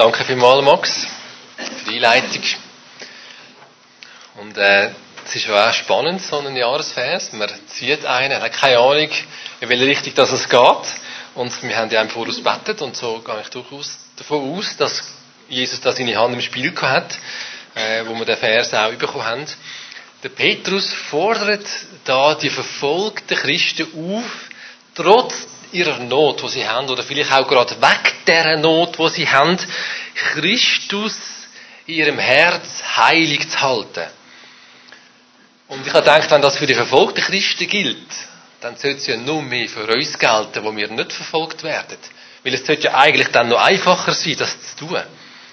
Danke vielmals, Max, für die Einleitung. Und es ist ja auch spannend, so ein Jahresvers. Man zieht einen, hat keine Ahnung, in welche Richtung das es geht. Und wir haben ja im Voraus gebetet und so gehe ich durchaus davon aus, dass Jesus da seine Hand im Spiel gehabt hat, wo wir den Vers auch bekommen haben. Der Petrus fordert da die verfolgten Christen auf, trotz ihrer Not, die sie haben, oder vielleicht auch gerade weg dieser Not, die sie haben, Christus in ihrem Herz heilig zu halten. Und ich habe gedacht, wenn das für die verfolgten Christen gilt, dann sollte es ja nur mehr für uns gelten, wo wir nicht verfolgt werden. Weil es sollte ja eigentlich dann noch einfacher sein, das zu tun.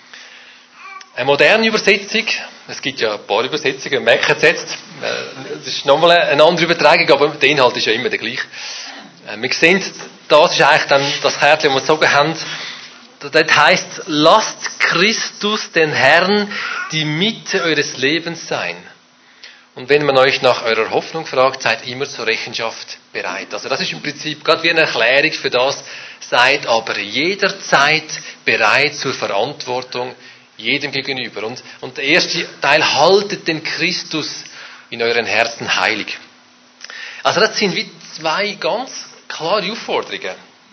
Eine moderne Übersetzung, es gibt ja ein paar Übersetzungen, wir merken es jetzt, das ist nochmal eine andere Übertragung, aber der Inhalt ist ja immer der gleiche. Wir sehen, das ist eigentlich dann das Kärtchen, das wir gezogen haben. Dort heisst, lasst Christus den Herrn die Mitte eures Lebens sein. Und wenn man euch nach eurer Hoffnung fragt, seid immer zur Rechenschaft bereit. Also das ist im Prinzip gerade wie eine Erklärung für das, seid aber jederzeit bereit zur Verantwortung jedem gegenüber. Und der erste Teil, haltet den Christus in euren Herzen heilig. Also das sind wie zwei ganz klare Aufforderungen.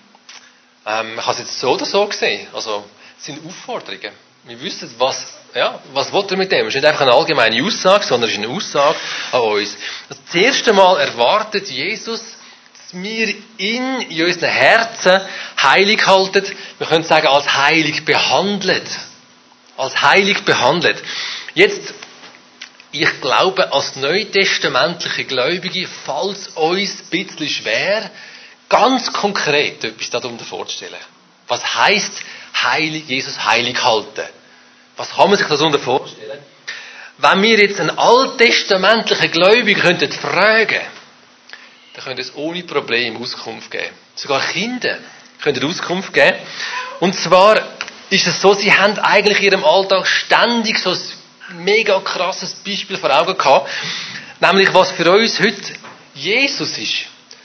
Man kann es jetzt so oder so sehen. Also es sind Aufforderungen. Wir wissen, was will er mit dem? Es ist nicht einfach eine allgemeine Aussage, sondern es ist eine Aussage an uns. Das erste Mal erwartet Jesus, dass wir ihn in unseren Herzen heilig halten. Wir können sagen, als heilig behandelt. Als heilig behandelt. Jetzt, ich glaube, als neutestamentliche Gläubige fällt es uns ein bisschen schwer, ganz konkret etwas darunter vorzustellen. Was heisst Jesus heilig halten? Was kann man sich darunter vorstellen? Wenn wir jetzt einen alttestamentlichen Gläubigen könnten fragen, dann könnte es ohne Probleme Auskunft geben. Sogar Kinder können Auskunft geben. Und zwar ist es so, sie haben eigentlich in ihrem Alltag ständig so ein mega krasses Beispiel vor Augen gehabt. Nämlich, was für uns heute Jesus ist.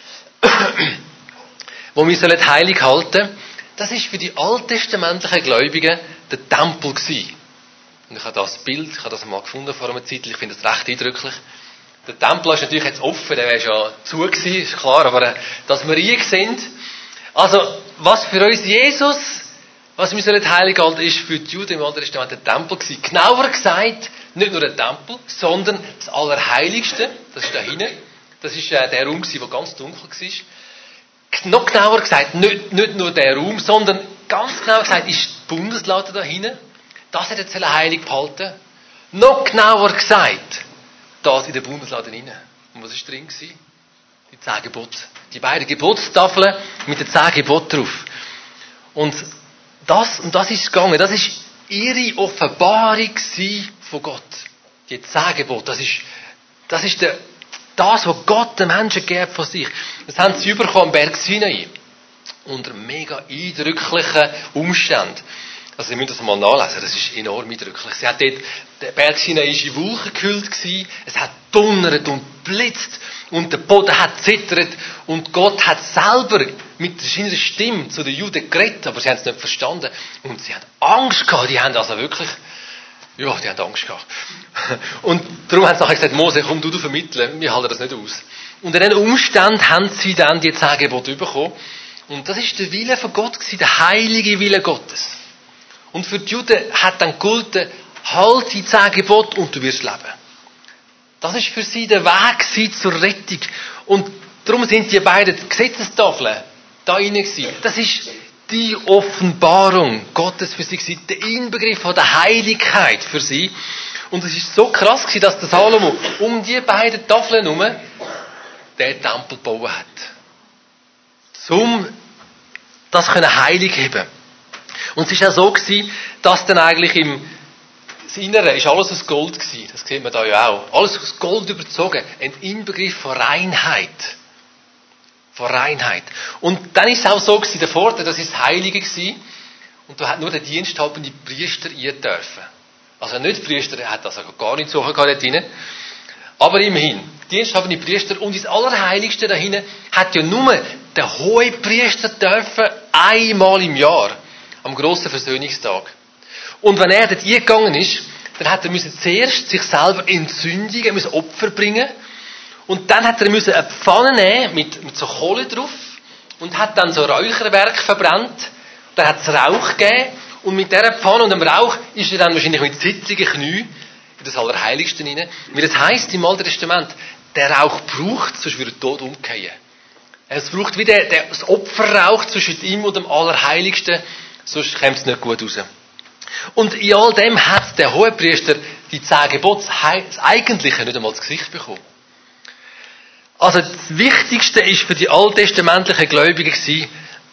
Wo wir sollen heilig halten, das ist für die alttestamentlichen Gläubigen der Tempel gewesen. Und ich habe das Bild, ich habe das mal gefunden vor einer Zeit, ich finde das recht eindrücklich. Der Tempel ist natürlich jetzt offen, der wäre schon zu gewesen, ist klar, aber dass wir hier sind. Also, was für uns Jesus, was wir sollen heilig halten, ist für die Juden im Alten Testament der Tempel gewesen. Genauer gesagt, nicht nur der Tempel, sondern das Allerheiligste, das ist da hinten. Das ist der Raum gewesen, der ganz dunkel war. Noch genauer gesagt, nicht nur der Raum, sondern ganz genau gesagt ist die Bundeslade da hinten. Das hat jetzt heilig behalten. Noch genauer gesagt, das in der Bundeslade hinein. Und was war drin? Die 10 Gebote. Die beiden Gebotstafeln mit den 10 Geboten drauf. Und das ist gegangen. Das ist ihre Offenbarung von Gott. Die 10 Gebote. Das ist das, was Gott den Menschen gibt von sich. Das haben sie bekommen am Berg Sinai. Unter mega eindrücklichen Umständen. Also, Sie müssen das mal nachlesen. Das ist enorm eindrücklich. Der Berg Sinai war in Wolken gehüllt gewesen. Es hat donnert und blitzt. Und der Boden hat zittert. Und Gott hat selber mit seiner Stimme zu den Juden geredet. Aber sie haben es nicht verstanden. Und sie haben Angst gehabt. Die haben also wirklich, die haben Angst gehabt. Und darum haben sie nachher gesagt, Mose, komm du vermitteln. Wir halten das nicht aus. Und in diesen Umständen haben sie dann die 10 Gebote bekommen. Und das ist der Wille von Gott gewesen, der heilige Wille Gottes. Und für die Juden hat dann gegolten, halt die 10 Gebote und du wirst leben. Das ist für sie der Weg zur Rettung. Und darum sind die beiden Gesetzestafeln da rein gewesen. Das ist die Offenbarung Gottes für sie gewesen, der Inbegriff von der Heiligkeit für sie. Und es ist so krass gewesen, dass der Salomo um die beiden Tafeln herum den Tempel gebaut hat. Um das heilig zu haben. Und es war auch so gewesen, dass dann eigentlich das Innere ist alles aus Gold gewesen. Das sieht man da ja auch. Alles aus Gold überzogen. Ein Inbegriff von Reinheit. Von Reinheit. Und dann ist es auch so gewesen, der Vorteil, das ist das Heilige gewesen. Und da hat nur der diensthabende Priester rein dürfen. Also nicht der Priester, der hat das also gar nicht so dort drin. Aber immerhin, der diensthabende Priester und das Allerheiligste da hinten hat ja nur der Hohepriester dürfen einmal im Jahr. Am grossen Versöhnungstag. Und wenn er dort eingegangen ist, dann hat er zuerst sich selber entzündigen, müssen Opfer bringen. Und dann hat er eine Pfanne nehmen mit so Kohle drauf und hat dann so Räucherwerk verbrannt. Dann hat es Rauch gegeben und mit dieser Pfanne und dem Rauch ist er dann wahrscheinlich mit zittrigen Knien in das Allerheiligste hinein. Weil es heisst im Alten Testament, der Rauch braucht es, sonst würde er tot umgehen. Es braucht wieder das Opferrauch zwischen ihm und dem Allerheiligsten, sonst kommt es nicht gut raus. Und in all dem hat der Hohepriester die 10 Gebote, das Eigentliche, nicht einmal ins Gesicht bekommen. Also das Wichtigste ist für die alttestamentlichen Gläubigen gewesen,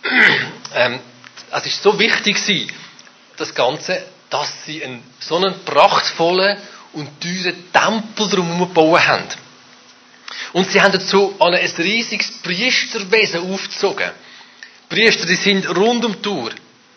es ist so wichtig gewesen, das Ganze, dass sie so einen prachtvollen und teuren Tempel drumherum gebaut haben. Und sie haben dazu ein riesiges Priesterwesen aufgezogen. Die Priester, die sind rund um die Tour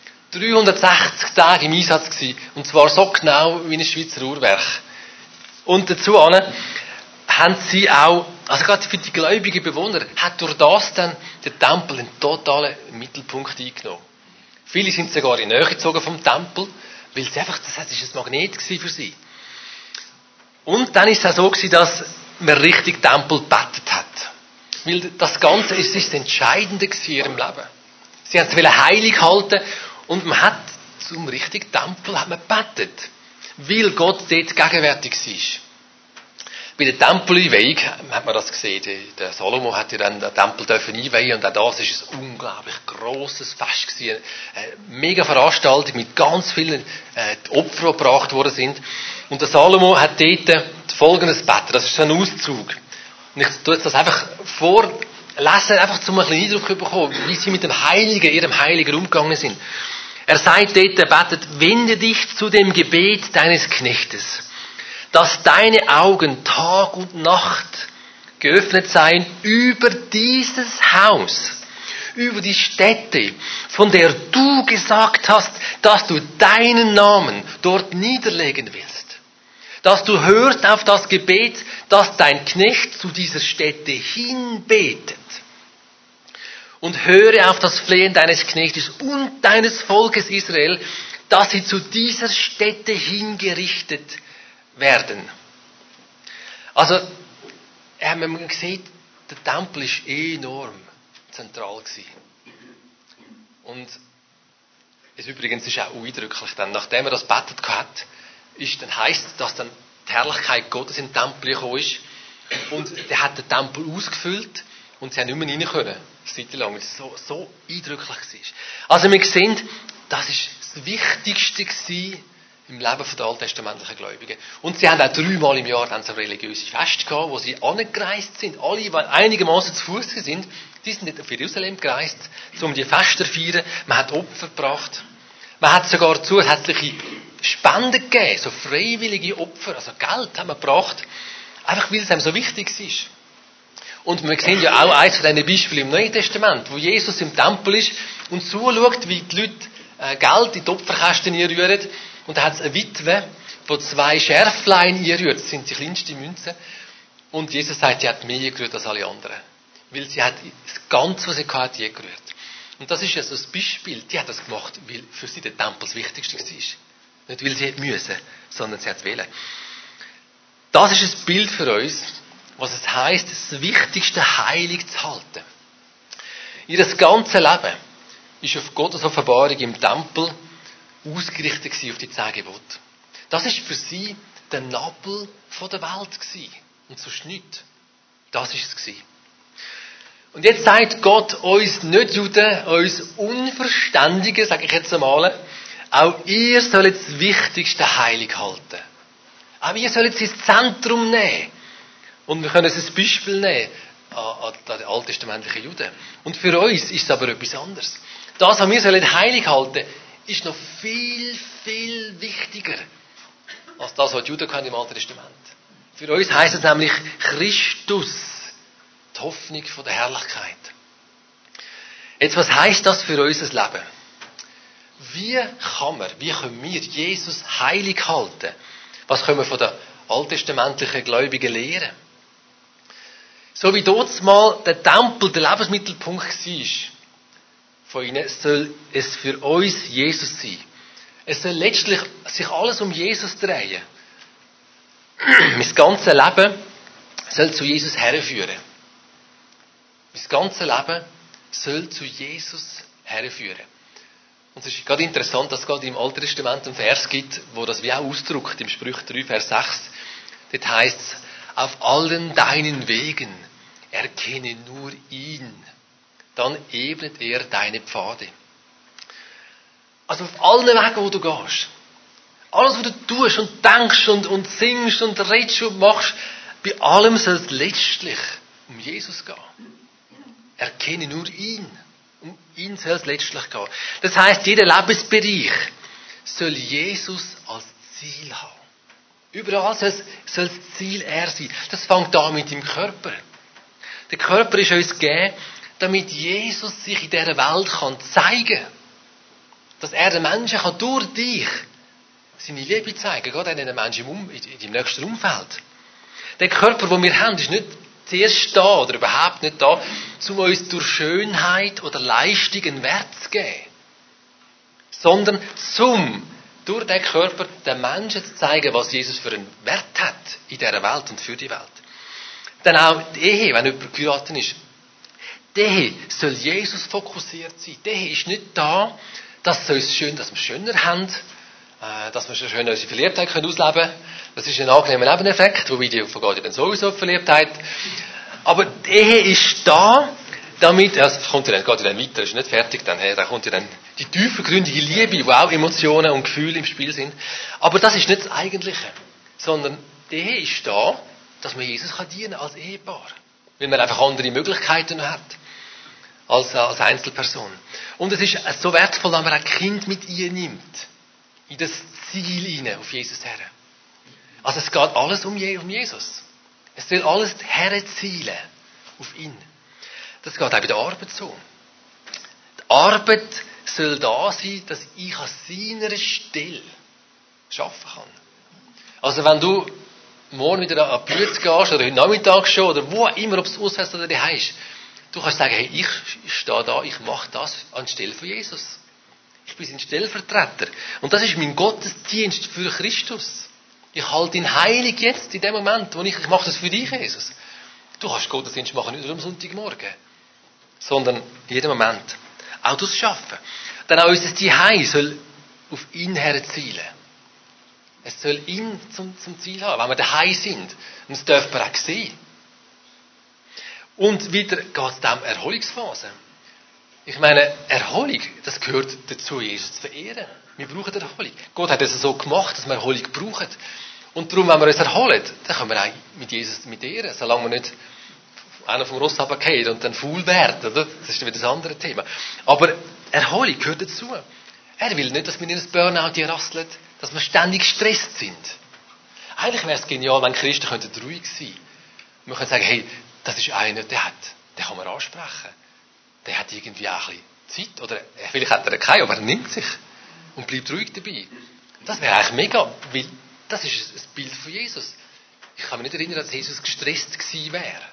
360 Tage im Einsatz gewesen. Und zwar so genau wie ein Schweizer Uhrwerk. Und dazu haben sie auch, also gerade für die gläubigen Bewohner, hat durch das dann der Tempel einen totalen Mittelpunkt eingenommen. Viele sind sogar in die Nähe gezogen vom Tempel, weil es einfach, das ist ein Magnet gewesen für sie. Und dann ist es auch so gewesen, dass man richtig Tempel gebetet hat. Weil das Ganze ist das Entscheidende gewesen in ihrem Leben. Sie haben es heilig halten und man hat zum richtigen Tempel hat man gebetet. Weil Gott dort gegenwärtig war. Bei der Tempeleinweihung hat man das gesehen. Der Salomo hat ja dann den Tempel einweihen und auch das ist ein unglaublich grosses Fest gewesen. Eine mega Veranstaltung mit ganz vielen Opfern, die gebracht worden sind. Und der Salomo hat dort folgendes gebeten. Das ist so ein Auszug. Und ich tue jetzt das einfach vorlesen, einfach zum einen Eindruck zu bekommen, wie sie mit dem Heiligen, ihrem Heiligen umgegangen sind. Er sagt dort, er betet, wende dich zu dem Gebet deines Knechtes, dass deine Augen Tag und Nacht geöffnet seien über dieses Haus, über die Stätte, von der du gesagt hast, dass du deinen Namen dort niederlegen willst. Dass du hörst auf das Gebet, das dein Knecht zu dieser Stätte hinbetet. Und höre auf das Flehen deines Knechtes und deines Volkes Israel, dass sie zu dieser Stätte hingerichtet werden. Also, man sieht, der Tempel ist enorm zentral gewesen. Und es übrigens ist auch eindrücklich, denn nachdem er das betet hat, dann heisst, dass dann die Herrlichkeit Gottes in den Tempel gekommen ist. Und der hat den Tempel ausgefüllt und sie haben nicht mehr rein können. Eine Zeit lang, weil es so eindrücklich war. Also wir sehen, das ist das Wichtigste gewesen im Leben der alttestamentlichen Gläubigen. Und sie haben auch 3-mal im Jahr dann so religiöse Feste gehabt, wo sie angereist sind. Alle, die einigermaßen zu Fuß sind, die sind nicht auf Jerusalem gereist, um die Feste zu feiern. Man hat Opfer gebracht. Man hat sogar zusätzliche Spenden gegeben, so freiwillige Opfer, also Geld haben wir gebracht, einfach weil es einem so wichtig ist. Und wir sehen ja auch eines von diesen Beispielen im Neuen Testament, wo Jesus im Tempel ist und zuschaut, wie die Leute Geld in die Opferkästen einrühren. Und da hat es eine Witwe, die 2 Schärflein einrührt, das sind die kleinsten Münzen. Und Jesus sagt, die hat mehr gerührt als alle anderen. Weil sie hat das Ganze, was sie hatte, gerührt. Und das ist ja so ein Beispiel, die hat das gemacht, weil für sie der Tempel das Wichtigste war. Nicht, weil sie hätte müssen, sondern sie hat wollen. Das ist ein Bild für uns, was es heisst, das Wichtigste heilig zu halten. Ihr ganzes Leben ist auf Gottes Offenbarung im Tempel ausgerichtet auf die 10 Gebote. Das ist für sie der Nabel der Welt gewesen. Und sonst nichts. Das ist es gewesen. Und jetzt sagt Gott uns Nicht-Juden, uns Unverständigen, sage ich jetzt einmal, auch ihr sollt das Wichtigste heilig halten. Auch ihr sollt es ins Zentrum nehmen. Und wir können es ein Beispiel nehmen an den alttestamentlichen Juden. Und für uns ist es aber etwas anderes. Das, was wir heilig halten sollen, ist noch viel, viel wichtiger als das, was die Juden im Alten Testament. Für uns heisst es nämlich Christus, die Hoffnung der Herrlichkeit. Jetzt, was heisst das für unser Leben? Wie können wir Jesus heilig halten? Was können wir von den alttestamentlichen Gläubigen lernen? So wie dort mal der Tempel der Lebensmittelpunkt war, von ihnen soll es für uns Jesus sein. Es soll letztlich sich alles um Jesus drehen. Mein ganzes Leben soll zu Jesus herführen. Mein ganzes Leben soll zu Jesus herführen. Und es ist gerade interessant, dass es gerade im Alten Testament einen Vers gibt, wo das wie auch ausdrückt, im Sprüch 3, Vers 6. Dort heisst es, auf allen deinen Wegen erkenne nur ihn, dann ebnet er deine Pfade. Also auf allen Wegen, wo du gehst, alles, was du tust und denkst und singst und redest und machst, bei allem soll es letztlich um Jesus gehen. Erkenne nur ihn. Um ihn soll es letztlich gehen. Das heisst, jeder Lebensbereich soll Jesus als Ziel haben. Überall soll das Ziel er sein. Das fängt an mit dem Körper. Der Körper ist uns gegeben, damit Jesus sich in dieser Welt zeigen kann. Dass er den Menschen durch dich seine Liebe zeigen kann. Gerade den Menschen im nächsten Umfeld. Der Körper, den wir haben, ist nicht zuerst da oder überhaupt nicht da, um uns durch Schönheit oder Leistung einen Wert zu geben. Sondern durch den Körper den Menschen zu zeigen, was Jesus für einen Wert hat in dieser Welt und für die Welt. Dann auch die Ehe, wenn jemand geheiratet ist. Die Ehe soll Jesus fokussiert sein. Die Ehe ist nicht da, dass wir es schöner haben, dass wir schön unsere Verliebtheit ausleben können. Das ist ein angenehmer Nebeneffekt, wobei die vergeht ja dann sowieso die Verliebtheit. Aber die Ehe ist da, damit, es kommt ja dann, geht ja dann weiter, ist nicht fertig dann, da kommt ja dann die tiefergründige Liebe, wo auch Emotionen und Gefühle im Spiel sind. Aber das ist nicht das Eigentliche, sondern die Ehe ist da, dass man Jesus dienen kann als Ehepaar. Weil man einfach andere Möglichkeiten hat, als Einzelperson. Und es ist so wertvoll, dass man ein Kind mit ihr nimmt. In das Ziel hinein, auf Jesus her. Also es geht alles um Jesus. Es soll alles herzielen auf ihn. Das geht auch bei der Arbeit so. Die Arbeit soll da sein, dass ich an seiner Stelle arbeiten kann. Also wenn du morgen wieder an die Bütze gehst, oder heute Nachmittag schon, oder wo immer, ob es ausfährst oder daheim ist, du kannst sagen, hey, ich stehe da, ich mache das anstelle von Jesus. Ich bin sein Stellvertreter. Und das ist mein Gottesdienst für Christus. Ich halte ihn heilig jetzt, in dem Moment, wo ich mache das für dich, Jesus. Du kannst Gottesdienst machen, nicht nur am Sonntagmorgen, sondern in jedem Moment. Auch das Schaffen. Dann auch unser Zuhause soll auf ihn herzielen. Es soll ihn zum Ziel haben, wenn wir daheim sind. Und das dürfen wir auch sehen. Und wieder geht es um Erholungsphase. Ich meine, Erholung, das gehört dazu, Jesus zu verehren. Wir brauchen Erholung. Gott hat es so gemacht, dass wir Erholung brauchen. Und darum, wenn wir uns erholen, dann können wir auch mit Jesus mit ehren, solange wir nicht einer vom Ross runterfallen und dann faul werden. Oder? Das ist wieder das andere Thema. Aber Erholung gehört dazu. Er will nicht, dass wir in ein Burnout rasseln, dass wir ständig gestresst sind. Eigentlich wäre es genial, wenn Christen ruhig sein könnten. Wir können sagen, hey, das ist einer, den kann man ansprechen. Der hat irgendwie auch ein bisschen Zeit. Oder vielleicht hat er keine, aber er nimmt sich. Und bleibt ruhig dabei. Das wäre eigentlich mega, weil das ist ein Bild von Jesus. Ich kann mich nicht erinnern, dass Jesus gestresst gewesen wäre.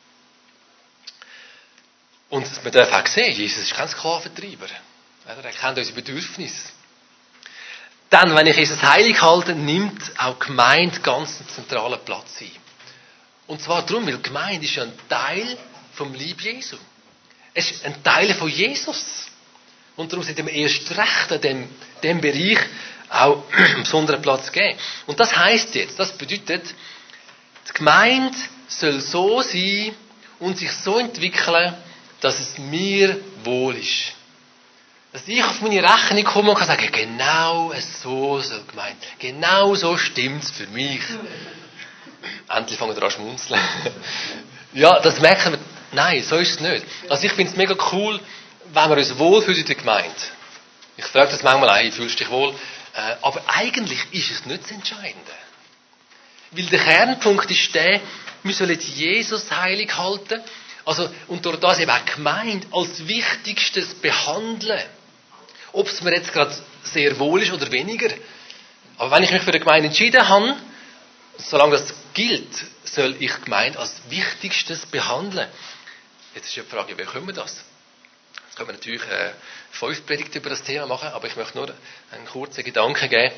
Und man darf auch sehen, Jesus ist kein Sklaventreiber. Er kennt unsere Bedürfnisse. Dann, wenn ich Jesus heilig halte, nimmt auch Gemeinde ganz einen zentralen Platz ein. Und zwar darum, weil Gemeinde ist ja ein Teil vom Leib Jesu. Es ist ein Teil von Jesus. Und darum sind wir erst recht an dem Bereich auch einen besonderen Platz geben. Und das heisst jetzt, das bedeutet, die Gemeinde soll so sein und sich so entwickeln, dass es mir wohl ist. Dass ich auf meine Rechnung komme und kann sagen, genau so soll die Gemeinde. Genau so stimmt es für mich. Endlich fangen wir an zu schmunzeln. Ja, das merken wir. Nein, so ist es nicht. Also ich finde es mega cool, wenn wir uns wohlfühlen in der Gemeinde. Ich frage das manchmal, hey, fühlst du dich wohl? Aber eigentlich ist es nicht das Entscheidende. Weil der Kernpunkt ist der, wir sollen Jesus heilig halten. Also, und durch das eben auch die Gemeinde als Wichtigstes behandeln. Ob es mir jetzt gerade sehr wohl ist oder weniger. Aber wenn ich mich für die Gemeinde entschieden habe, solange das gilt, soll ich die Gemeinde als Wichtigstes behandeln. Jetzt ist ja die Frage, wie können wir das? Können wir natürlich 5 Predigten über das Thema machen, aber ich möchte nur einen kurzen Gedanken geben.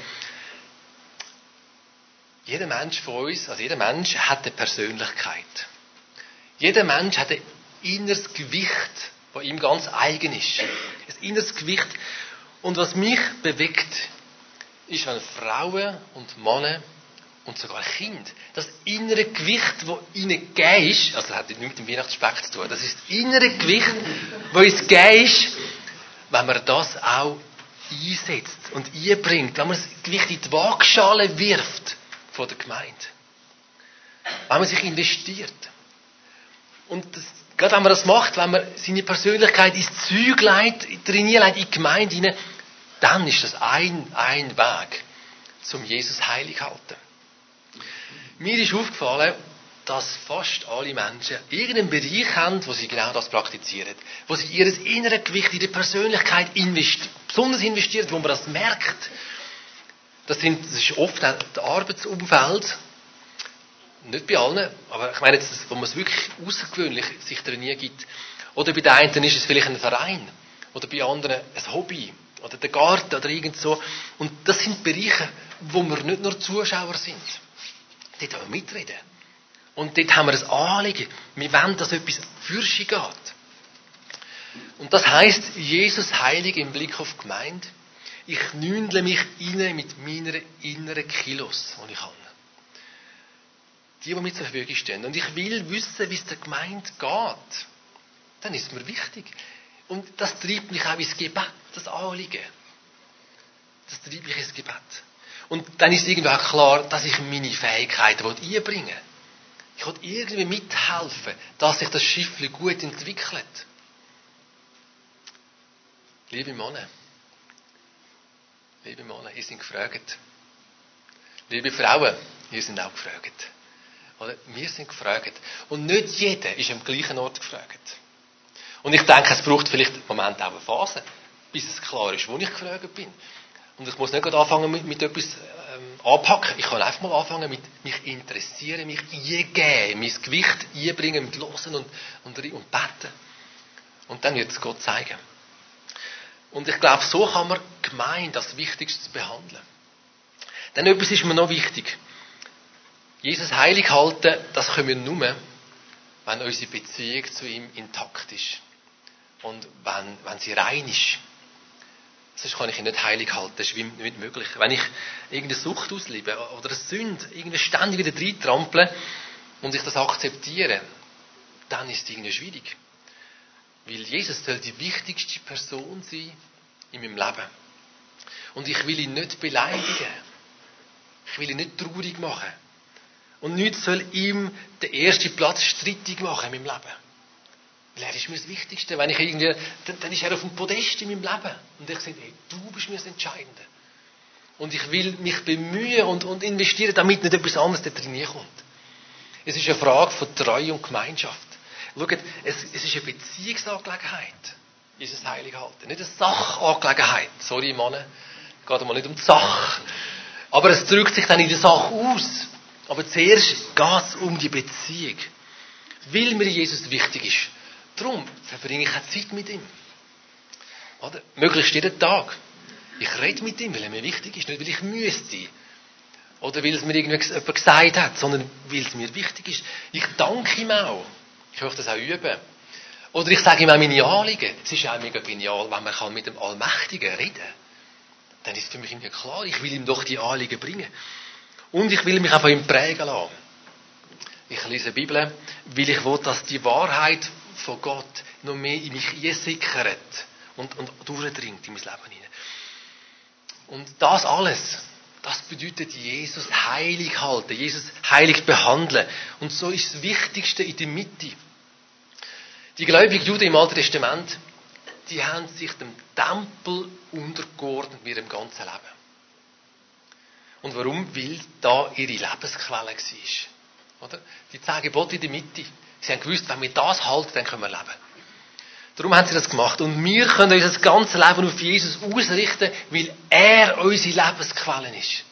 Jeder Mensch von uns, also jeder Mensch hat eine Persönlichkeit. Jeder Mensch hat ein inneres Gewicht, das ihm ganz eigen ist. Ein inneres Gewicht. Und was mich bewegt, ist, wenn Frauen und Männer und sogar Kinder das innere Gewicht, das ihnen gegeben ist, also das hat nichts mit dem Weihnachtsspeck zu tun, das ist das innere Gewicht, das uns gegeben ist, wenn man das auch einsetzt und einbringt, wenn man das Gewicht in die Waagschale wirft von der Gemeinde. Wenn man sich investiert. Und das, gerade wenn man das macht, wenn man seine Persönlichkeit ins Zeug legt, trainiert in die Gemeinde hinein, dann ist das ein Weg, zum Jesus heilig halten. Mir ist aufgefallen, dass fast alle Menschen irgendeinen Bereich haben, wo sie genau das praktizieren. Wo sie ihr inneres Gewicht, ihre Persönlichkeit besonders investieren, wo man das merkt. Das ist oft auch das Arbeitsumfeld. Nicht bei allen, aber ich meine jetzt, wo man es wirklich außergewöhnlich sich trainieren gibt. Oder bei den einen ist es vielleicht ein Verein. Oder bei anderen ein Hobby. Oder der Garten oder irgend so. Und das sind Bereiche, wo wir nicht nur Zuschauer sind. Dort wollen wir mitreden. Und dort haben wir ein Anliegen. Wir wollen, dass etwas Fürste geht. Und das heisst, Jesus heilig im Blick auf die Gemeinde. Ich nündle mich rein mit meinen inneren Kilos, die ich habe. Die mir zur Verfügung stehen. Und ich will wissen, wie es der Gemeinde geht. Dann ist es mir wichtig. Und das treibt mich auch ins Gebet, das Anliegen. Das treibt mich ins Gebet. Und dann ist irgendwie auch klar, dass ich meine Fähigkeiten einbringen will. Ich will irgendwie mithelfen, dass sich das Schiff gut entwickelt. Liebe Männer, ihr seid gefragt. Liebe Frauen, ihr seid auch gefragt. Oder wir sind gefragt. Und nicht jeder ist am gleichen Ort gefragt. Und ich denke, es braucht vielleicht im Moment auch eine Phase, bis es klar ist, wo ich gefragt bin. Und ich muss nicht gerade anfangen mit etwas anpacken. Ich kann einfach mal anfangen mit mich interessieren, mich eingeben, mein Gewicht einbringen mit Hören und beten. Und dann wird es Gott zeigen. Und ich glaube, so kann man Gemeinde als Wichtigstes behandeln. Denn etwas ist mir noch wichtig. Jesus heilig halten, das können wir nur, wenn unsere Beziehung zu ihm intakt ist. Und wenn sie rein ist. Sonst kann ich ihn nicht heilig halten. Das ist nicht möglich. Wenn ich irgendeine Sucht auslebe oder eine Sünde irgendwie ständig wieder reintrample und ich das akzeptiere, dann ist es irgendwie schwierig. Weil Jesus soll die wichtigste Person sein in meinem Leben. Und ich will ihn nicht beleidigen. Ich will ihn nicht traurig machen. Und nichts soll ihm den ersten Platz strittig machen in meinem Leben. Weil er ist mir das Wichtigste. Wenn ich irgendwie, dann ist er auf dem Podest in meinem Leben. Und ich sage, hey, du bist mir das Entscheidende. Und ich will mich bemühen und investieren, damit nicht etwas anderes da drin kommt. Es ist eine Frage von Treue und Gemeinschaft. Schaut, es ist eine Beziehungsangelegenheit, Jesus heilig halten. Nicht eine Sachangelegenheit. Sorry, Mann, geht mal nicht um die Sache. Aber es drückt sich dann in der Sache aus. Aber zuerst geht es um die Beziehung. Weil mir Jesus wichtig ist. Darum verbringe ich auch Zeit mit ihm. Oder? Möglichst jeden Tag. Ich rede mit ihm, weil er mir wichtig ist. Nicht, weil ich müsste. Oder weil es mir jemand gesagt hat, sondern weil es mir wichtig ist. Ich danke ihm auch. Ich möchte das auch üben. Oder ich sage ihm auch meine Anliegen. Es ist auch mega genial, wenn man mit dem Allmächtigen reden kann. Dann ist es für mich irgendwie klar, ich will ihm doch die Anliegen bringen. Und ich will mich auch von ihm prägen lassen. Ich lese die Bibel, weil ich will, dass die Wahrheit von Gott noch mehr in mich einsickert und durchdringt in mein Leben hinein. Und das alles, das bedeutet Jesus heilig halten, Jesus heilig behandeln. Und so ist das Wichtigste in der Mitte. Die gläubigen Juden im Alten Testament, die haben sich dem Tempel untergeordnet mit ihrem ganzen Leben. Und warum? Weil da ihre Lebensquelle war. Oder? Die 10 Gebote in der Mitte. Sie haben gewusst, wenn wir das halten, dann können wir leben. Darum haben sie das gemacht. Und wir können unser ganzes Leben auf Jesus ausrichten, weil er unsere Lebensquelle ist.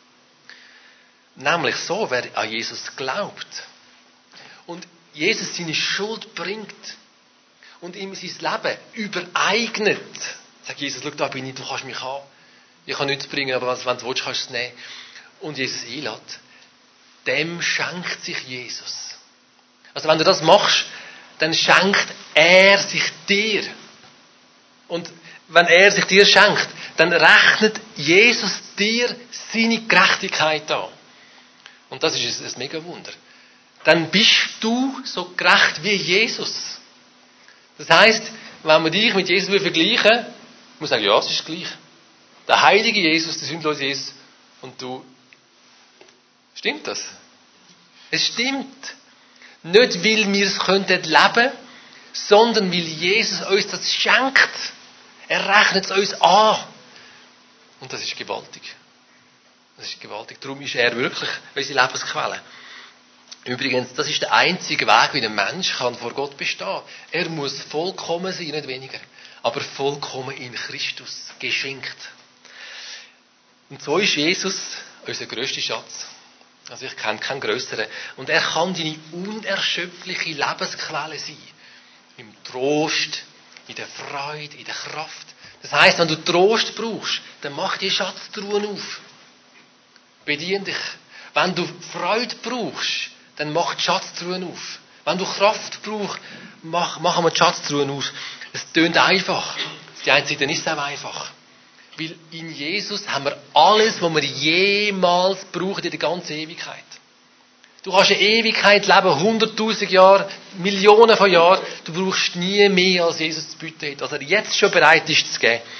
Nämlich so, wer an Jesus glaubt und Jesus seine Schuld bringt und ihm sein Leben übereignet. Sagt Jesus, schau, da bin ich, du kannst mich haben. Ich kann nichts bringen, aber wenn du willst, kannst du es nehmen. Und Jesus einlädt. Dem schenkt sich Jesus. Also wenn du das machst, dann schenkt er sich dir. Und wenn er sich dir schenkt, dann rechnet Jesus dir seine Gerechtigkeit an. Und das ist ein mega Wunder. Dann bist du so gerecht wie Jesus. Das heisst, wenn wir dich mit Jesus vergleichen, muss man sagen, ja, es ist gleich. Der heilige Jesus, der sündlose Jesus und du. Stimmt das? Es stimmt. Nicht, weil wir es leben könnten, sondern weil Jesus uns das schenkt. Er rechnet es uns an. Und das ist gewaltig. Das ist gewaltig. Darum ist er wirklich unsere Lebensquelle. Übrigens, das ist der einzige Weg, wie ein Mensch kann vor Gott bestehen kann. Er muss vollkommen sein, nicht weniger. Aber vollkommen in Christus. Geschenkt. Und so ist Jesus unser grösster Schatz. Also ich kenne keinen grösseren. Und er kann deine unerschöpfliche Lebensquelle sein. Im Trost, in der Freude, in der Kraft. Das heisst, wenn du Trost brauchst, dann mach die Schatztruhen auf. Bedien dich. Wenn du Freude brauchst, dann mach die Schatztruhen auf. Wenn du Kraft brauchst, machen wir die Schatztruhen auf. Es tönt einfach. Die eine Seite ist es auch einfach. Weil in Jesus haben wir alles, was wir jemals brauchen in der ganzen Ewigkeit. Du kannst eine Ewigkeit leben, 100.000 Jahre, Millionen von Jahren. Du brauchst nie mehr, als Jesus zu bieten hat. Als er jetzt schon bereit ist zu geben.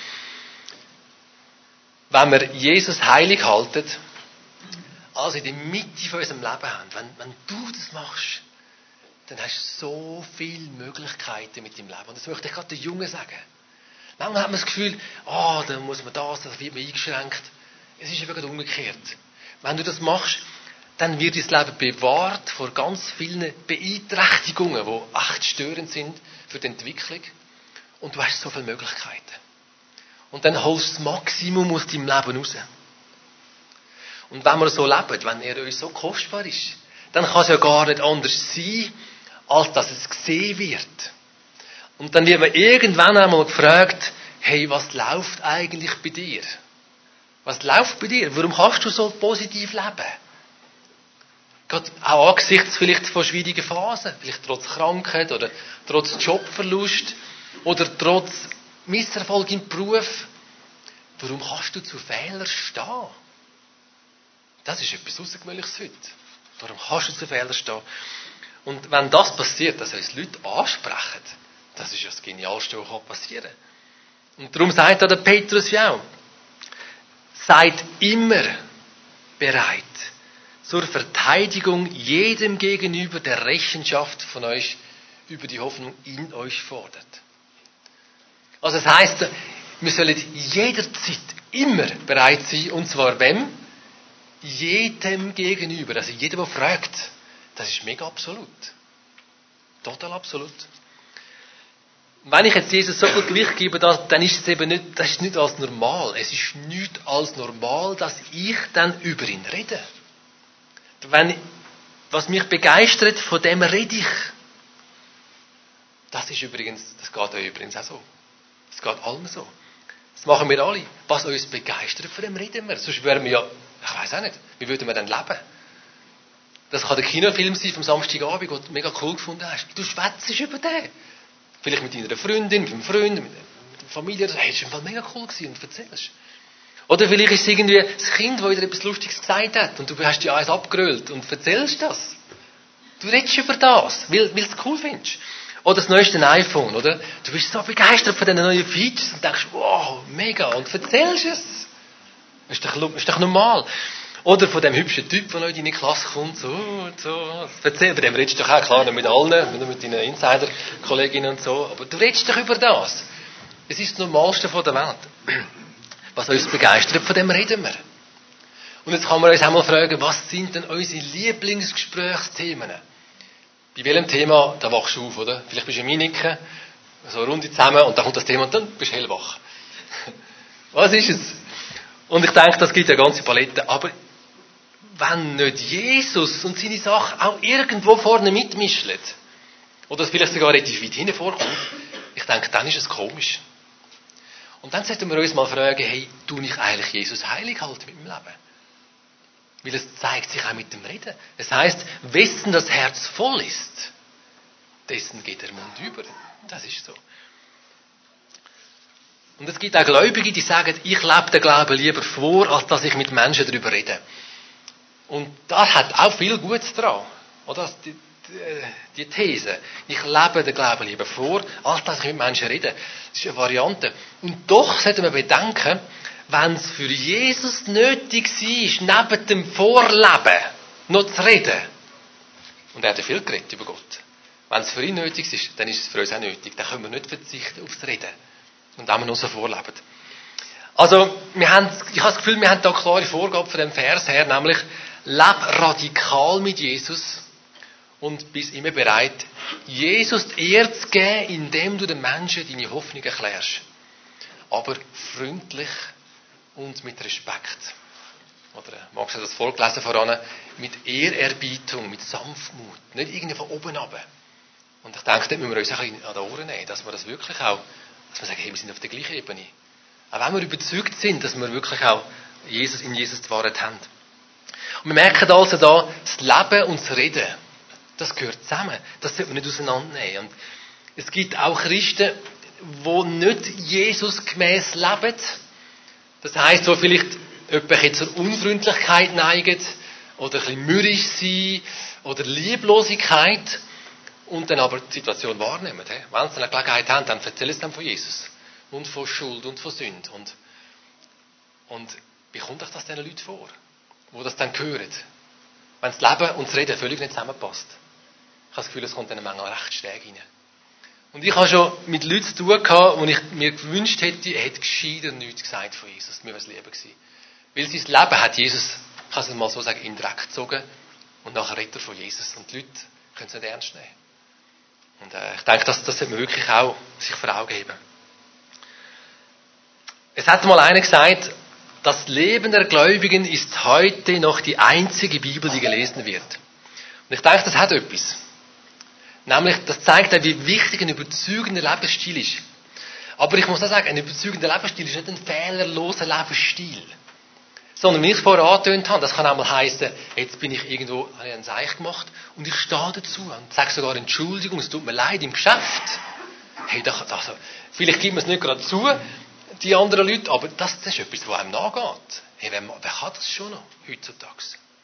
Wenn wir Jesus heilig halten, also in der Mitte von unserem Leben haben, wenn du das machst, dann hast du so viele Möglichkeiten mit deinem Leben. Und das möchte ich gerade den Jungen sagen. Manchmal hat man das Gefühl, da muss man das wird man eingeschränkt. Es ist einfach umgekehrt. Wenn du das machst, dann wird dein Leben bewahrt vor ganz vielen Beeinträchtigungen, die echt störend sind für die Entwicklung. Und du hast so viele Möglichkeiten. Und dann holst du das Maximum aus deinem Leben raus. Und wenn wir so leben, wenn er uns so kostbar ist, dann kann es ja gar nicht anders sein, als dass es gesehen wird. Und dann wird man irgendwann einmal gefragt, hey, was läuft eigentlich bei dir? Was läuft bei dir? Warum kannst du so positiv leben? Gerade auch angesichts vielleicht von schwierigen Phasen, vielleicht trotz Krankheit oder trotz Jobverlust oder trotz Misserfolg im Beruf. Warum kannst du zu Fehlern stehen? Das ist etwas Außergewöhnliches heute. Warum kannst du zu Fehlern stehen? Und wenn das passiert, dass uns Leute ansprechen, das ist ja das Genialste, was passieren kann. Und darum sagt der Petrus ja auch, seid immer bereit zur Verteidigung jedem gegenüber, der Rechenschaft von euch über die Hoffnung in euch fordert. Also das heisst, wir sollen jederzeit immer bereit sein, und zwar wem? Jedem gegenüber. Also jeder, der fragt, das ist mega absolut. Total absolut. Wenn ich jetzt Jesus so viel Gewicht gebe, dann ist es eben nicht, das ist nicht als normal. Es ist nicht als normal, dass ich dann über ihn rede. Was mich begeistert, von dem rede ich. Das geht euch übrigens auch so. Das geht allen so. Das machen wir alle. Was uns begeistert, von dem reden wir. Sonst wären wir ja, ich weiss auch nicht, wie würden wir dann leben? Das kann der Kinofilm sein vom Samstagabend, den du mega cool gefunden hast. Du schwätzt über den. Vielleicht mit deiner Freundin, mit einem Freund, mit der Familie. Hey, das war im Fall mega cool gewesen und erzählst. Oder vielleicht ist es irgendwie das Kind, das wieder etwas Lustiges gesagt hat und du hast dir eins abgerollt und erzählst das. Du redest über das, weil du es cool findest. Oder das neueste iPhone, oder? Du bist so begeistert von diesen neuen Features und denkst, wow, mega, und erzählst es. Das ist doch normal. Oder von dem hübschen Typ, der neu in deine Klasse kommt, so. Erzähl, bei dem redest du doch auch, klar, nicht mit allen, nicht mit deinen Insider-Kolleginnen und so, aber du redest doch über das. Es ist das Normalste von der Welt. Was uns begeistert, von dem reden wir. Und jetzt kann man uns einmal fragen, was sind denn unsere Lieblingsgesprächsthemen? Bei welchem Thema, da wachst du auf, oder? Vielleicht bist du im Miniken, so eine Runde zusammen, und dann kommt das Thema und dann bist du hellwach. Was ist es? Und ich denke, das gibt ja ganze Palette, aber wenn nicht Jesus und seine Sachen auch irgendwo vorne mitmischen, oder es vielleicht sogar relativ weit hinten vorkommt, ich denke, dann ist es komisch. Und dann sollten wir uns mal fragen, hey, tue ich eigentlich Jesus heilig halten mit meinem Leben? Weil es zeigt sich auch mit dem Reden. Es heisst, wessen das Herz voll ist, dessen geht der Mund über. Das ist so. Und es gibt auch Gläubige, die sagen, ich lebe den Glauben lieber vor, als dass ich mit Menschen darüber rede. Und das hat auch viel Gutes daran. Oder? Die These. Ich lebe den Glauben lieber vor, als dass ich mit Menschen rede. Das ist eine Variante. Und doch sollten wir bedenken, wenn es für Jesus nötig war, neben dem Vorleben noch zu reden. Und er hat ja viel geredet über Gott. Wenn es für ihn nötig ist, dann ist es für uns auch nötig. Dann können wir nicht verzichten aufs Reden. Und auch wir noch so vorleben. Also, ich habe das Gefühl, wir haben da eine klare Vorgabe von dem Vers her, nämlich, leb radikal mit Jesus und bist immer bereit, Jesus die Ehre zu geben, indem du den Menschen deine Hoffnung erklärst. Aber freundlich und mit Respekt. Oder magst du das vorgelesen voran? Mit Ehrerbietung, mit Sanftmut. Nicht irgendwie von oben runter. Und ich denke, da müssen wir uns ein bisschen an die Ohren nehmen, dass wir das wirklich auch, dass wir sagen, hey, wir sind auf der gleichen Ebene. Auch wenn wir überzeugt sind, dass wir wirklich auch in Jesus die Wahrheit haben. Und wir merken also da, das Leben und das Reden, das gehört zusammen. Das sollte man nicht auseinandernehmen. Und es gibt auch Christen, die nicht Jesus gemäss leben. Das heisst, so vielleicht jemand zur Unfreundlichkeit neigen oder ein bisschen mürrisch sein oder Lieblosigkeit und dann aber die Situation wahrnehmen. Wenn sie eine Gelegenheit haben, dann erzählen sie dann von Jesus und von Schuld und von Sünde. Und wie kommt euch das diesen Leuten vor, die das dann hören? Wenn das Leben und das Reden völlig nicht zusammenpasst. Ich habe das Gefühl, es kommt dann manchmal recht schräg rein. Und ich habe schon mit Leuten zu tun gehabt, wo ich mir gewünscht hätte, er hätte gescheiter nichts gesagt von Jesus. Mir wäre es lieber gewesen. Weil sein Leben hat Jesus, ich kann es mal so sagen, in den Dreck gezogen. Und nachher redet er von Jesus. Und die Leute können es nicht ernst nehmen. Und ich denke, das sollte man wirklich auch sich vor Augen heben. Es hat mal einer gesagt, das Leben der Gläubigen ist heute noch die einzige Bibel, die gelesen wird. Und ich denke, das hat etwas. Nämlich, das zeigt auch, wie wichtig ein überzeugender Lebensstil ist. Aber ich muss auch sagen, ein überzeugender Lebensstil ist nicht ein fehlerloser Lebensstil. Sondern, wie ich es vorher angetönt habe, das kann auch mal heissen, jetzt bin ich irgendwo, habe ich einen Seich gemacht und ich stehe dazu und sage sogar Entschuldigung, es tut mir leid im Geschäft. Hey, also, vielleicht gibt man es nicht gerade zu, die anderen Leute, aber das ist etwas, was einem nachgeht. Hey, wer kann das schon noch heutzutage?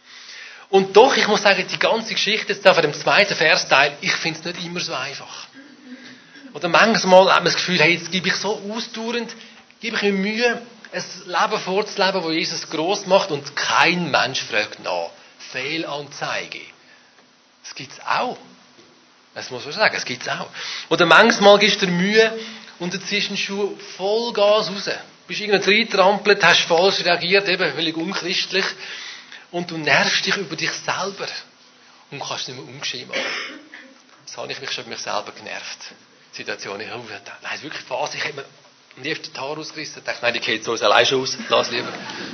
Und doch, ich muss sagen, die ganze Geschichte jetzt da von dem zweiten Versteil, ich finde es nicht immer so einfach. Oder manchmal hat man das Gefühl, hey, jetzt gebe ich so ausdauernd, gebe ich mir Mühe, ein Leben vorzuleben, das Jesus gross macht und kein Mensch fragt nach. Fehlanzeige. Das gibt es auch. Das muss man sagen, das gibt es auch. Oder manchmal gibst du dir Mühe und du ziehst den Schuh Vollgas raus. Bist irgendwie reingetrampelt, hast falsch reagiert, eben völlig unchristlich. Und du nervst dich über dich selber. Und kannst nicht mehr umgeschehen machen. Das habe ich mich schon über mich selber genervt. Die Situation, nein, wirklich Phase, ich hätte mir am liebsten die Haare ausgerissen. Ich dachte, nein, die geht so allein schon aus, lass lieber.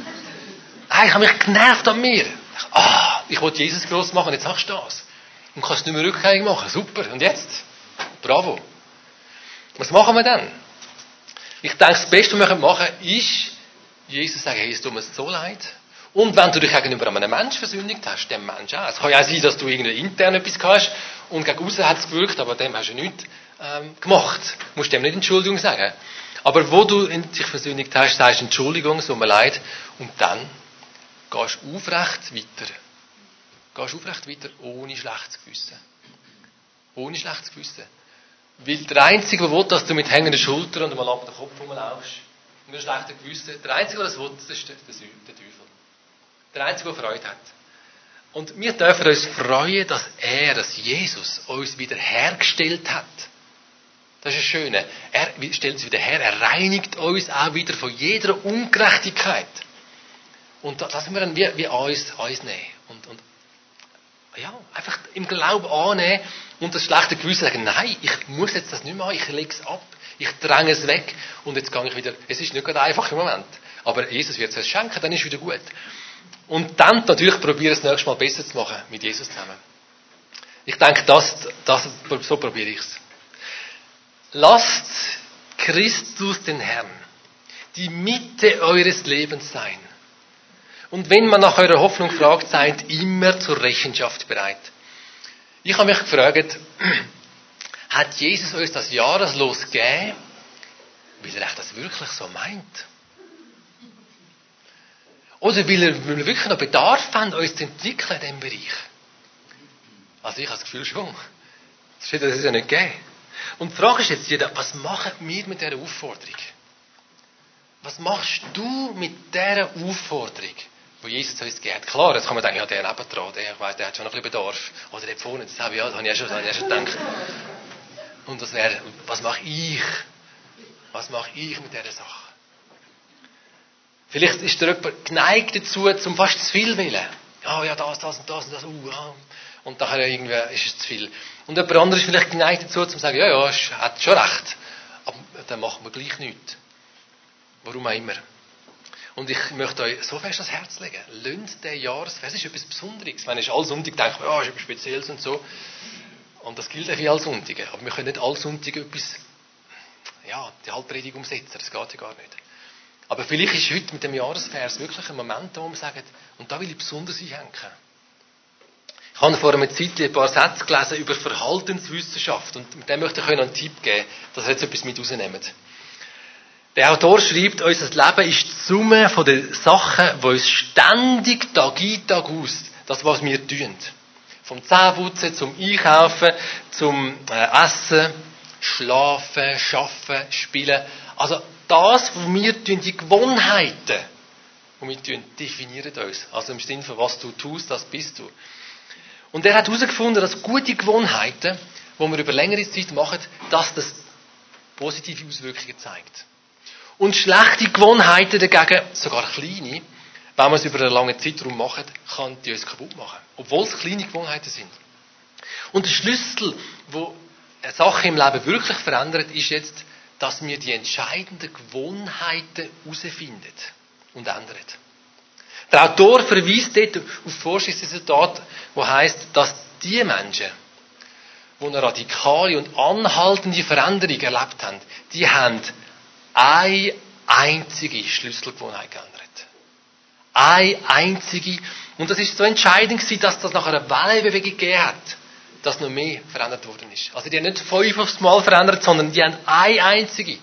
Nein, ich habe mich genervt an mir. Ich wollte Jesus gross machen, jetzt sagst du das. Und kannst nicht mehr rückgängig machen. Super, und jetzt? Bravo. Was machen wir dann? Ich denke, das Beste, was wir machen können, ist, Jesus sagen, hey, es tut mir so leid. Und wenn du dich gegenüber einem Menschen versündigt hast, dem Menschen auch. Es kann ja auch sein, dass du irgendwie intern etwas hast und gegen außen hat es gewirkt, aber dem hast du nichts gemacht. Du musst dem nicht Entschuldigung sagen. Aber wo du dich versündigt hast, sagst du Entschuldigung, es tut mir leid. Und dann gehst du aufrecht weiter. Gehst aufrecht weiter, ohne schlechtes Gewissen. Ohne schlechtes Gewissen. Weil der Einzige, der will, dass du mit hängenden Schultern und mal ab den Kopf rumlaufst, mit einem schlechten Gewissen, der Einzige, der das will, das ist der Teufel. Der Einzige, der Freude hat. Und wir dürfen uns freuen, dass Jesus uns wieder hergestellt hat. Das ist das Schöne. Er stellt uns wieder her, er reinigt uns auch wieder von jeder Ungerechtigkeit. Und das müssen wir dann wie uns nehmen. Und ja, einfach im Glauben annehmen und das schlechte Gewissen sagen, nein, ich muss jetzt das nicht mehr machen, ich lege es ab, ich dränge es weg und jetzt gehe ich wieder. Es ist nicht gerade einfach im Moment, aber Jesus wird es uns schenken, dann ist es wieder gut. Und dann natürlich probiere es nächstes Mal besser zu machen, mit Jesus zusammen. Ich denke, so probiere ich es. lasst Christus den Herrn die Mitte eures Lebens sein. Und wenn man nach eurer Hoffnung fragt, seid immer zur Rechenschaft bereit. Ich habe mich gefragt, hat Jesus uns das Jahreslos gegeben, weil er das wirklich so meint? Oder weil wir wirklich noch Bedarf haben, uns zu entwickeln in diesem Bereich? Also ich habe das Gefühl schon. Das ist es ja nicht gegeben. Und die Frage ist jetzt, was machen wir mit dieser Aufforderung? Was machst du mit dieser Aufforderung, die Jesus uns gegeben hat? Klar, jetzt kann man denken, ja, der nebendran, der hat schon noch ein bisschen Bedarf. Oder der vorne, das habe ich ja schon gedacht. Und das wäre, was mache ich? Was mache ich mit dieser Sache? Vielleicht ist der jemand geneigt dazu, zum fast zu viel willen. Ja, das und das. Ja. Und nachher irgendwie ist es zu viel. Und jemand anderes ist vielleicht geneigt dazu, zu sagen, ja, hat schon recht. Aber dann machen wir gleich nichts. Warum auch immer. Und ich möchte euch so fest ans Herz legen. Lasst den Jahresvers, ist etwas Besonderes. Wenn ich alle Sonntage denke, ja, ist etwas Spezielles und so. Und das gilt auch für alle Sonntage. Aber wir können nicht alle Sonntage etwas, die Halbpredigt umsetzen. Das geht ja gar nicht. Aber vielleicht ist heute mit dem Jahresvers wirklich ein Moment, wo wir sagen, und da will ich besonders einhängen. Ich habe vor einer Zeit ein paar Sätze gelesen über Verhaltenswissenschaft. Und mit dem möchte ich euch noch einen Tipp geben, dass ihr jetzt etwas mit rausnehmt. Der Autor schreibt, unser Leben ist die Summe von den Sachen, die uns ständig Tag ein, Tag aus, das, was wir tun. Vom Zähneputzen zum Einkaufen, zum Essen, Schlafen, Arbeiten, Spielen. Also das, was wir tun, die Gewohnheiten, die wir tun, definieren uns. Also im Sinne von, was du tust, das bist du. Und er hat herausgefunden, dass gute Gewohnheiten, die wir über längere Zeit machen, dass das positive Auswirkungen zeigt. Und schlechte Gewohnheiten dagegen, sogar kleine, wenn wir es über einen langen Zeitraum machen, kann die uns kaputt machen. Obwohl es kleine Gewohnheiten sind. Und der Schlüssel, wo eine Sache im Leben wirklich verändert, ist jetzt, dass wir die entscheidenden Gewohnheiten herausfinden und ändern. Der Autor verweist dort auf Forschungsresultate, wo heisst, dass die Menschen, die eine radikale und anhaltende Veränderung erlebt haben, die haben eine einzige Schlüsselgewohnheit geändert. Eine einzige. Und das ist so entscheidend gewesen, dass das nach einer Wellenbewegung gegeben hat, dass noch mehr verändert worden ist. Also die haben nicht 5 aufs Mal verändert, sondern die haben eine einzige.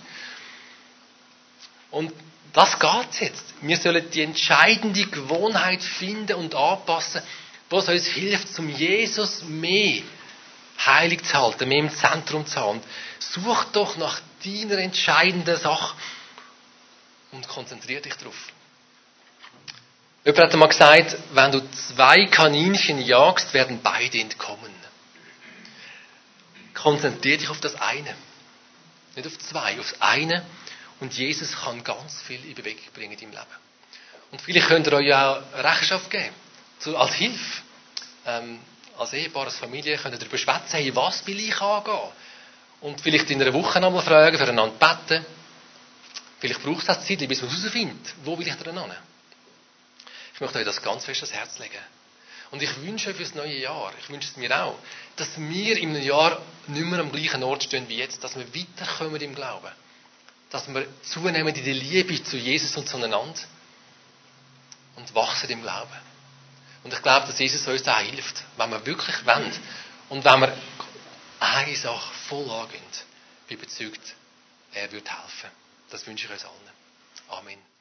Und das geht jetzt. Wir sollen die entscheidende Gewohnheit finden und anpassen, was uns hilft, zum Jesus mehr heilig zu halten, mehr im Zentrum zu haben. Such doch nach deiner entscheidenden Sache und konzentriere dich darauf. Jemand hat einmal gesagt, wenn du 2 Kaninchen jagst, werden beide entkommen. Konzentriere dich auf das eine. Nicht auf 2, auf das eine. Und Jesus kann ganz viel in Bewegung bringen im Leben. Und vielleicht könnt ihr euch auch Rechenschaft geben. Als Hilfe. Als Ehepaar, als Familie könnt ihr darüber schwätzen, hey, was will ich angehen? Und vielleicht in einer Woche nochmal fragen, füreinander beten. Vielleicht braucht es das Zeit, bis man herausfindet, wo will ich dran hin? Ich möchte euch das ganz fest ans Herz legen. Und ich wünsche euch für das neue Jahr, ich wünsche es mir auch, dass wir in einem Jahr nicht mehr am gleichen Ort stehen wie jetzt, dass wir weiterkommen im Glauben. Dass wir zunehmen in der Liebe zu Jesus und zueinander und wachsen im Glauben. Und ich glaube, dass Jesus uns auch hilft, wenn wir wirklich wollen und wenn wir eine Sache voll angehen, bin überzeugt, er wird helfen. Das wünsche ich uns allen. Amen.